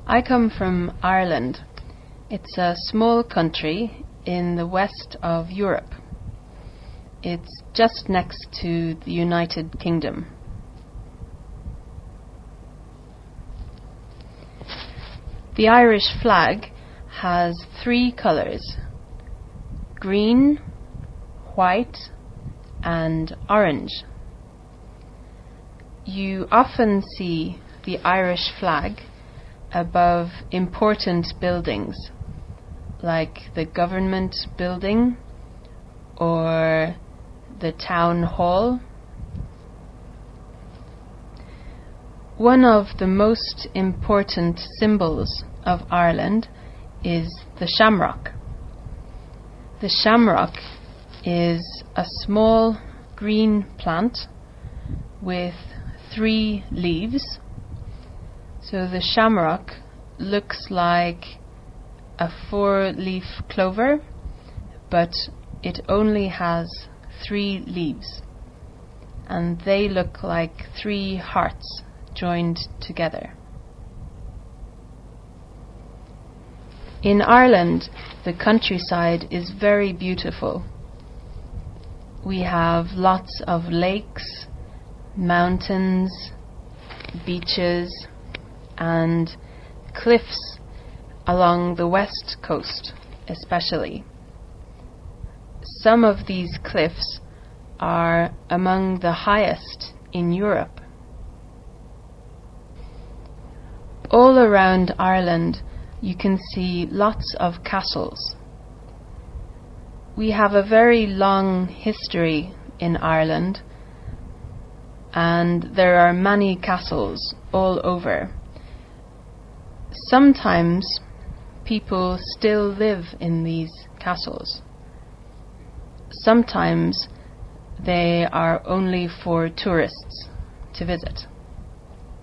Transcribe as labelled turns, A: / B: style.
A: I come from Ireland. It's a small country in the west of Europe. It's just next to the United Kingdom. The Irish flag has 3 colours: green, white and orange. You often see the Irish flag above important buildings like the government building or the town hall. One of the most important symbols of Ireland is the shamrock. The shamrock is a small green plant with 3 leaves. So the shamrock looks like a 4-leaf clover, but it only has 3 leaves, and they look like 3 hearts joined together. In Ireland, the countryside is very beautiful. We have lots of lakes, mountains, beaches and cliffs along the west coast especially. Some of these cliffs are among the highest in Europe. All around Ireland you can see lots of castles. We have a very long history in Ireland, and there are many castles all over. Sometimes people still live in these castles. Sometimes they are only for tourists to visit.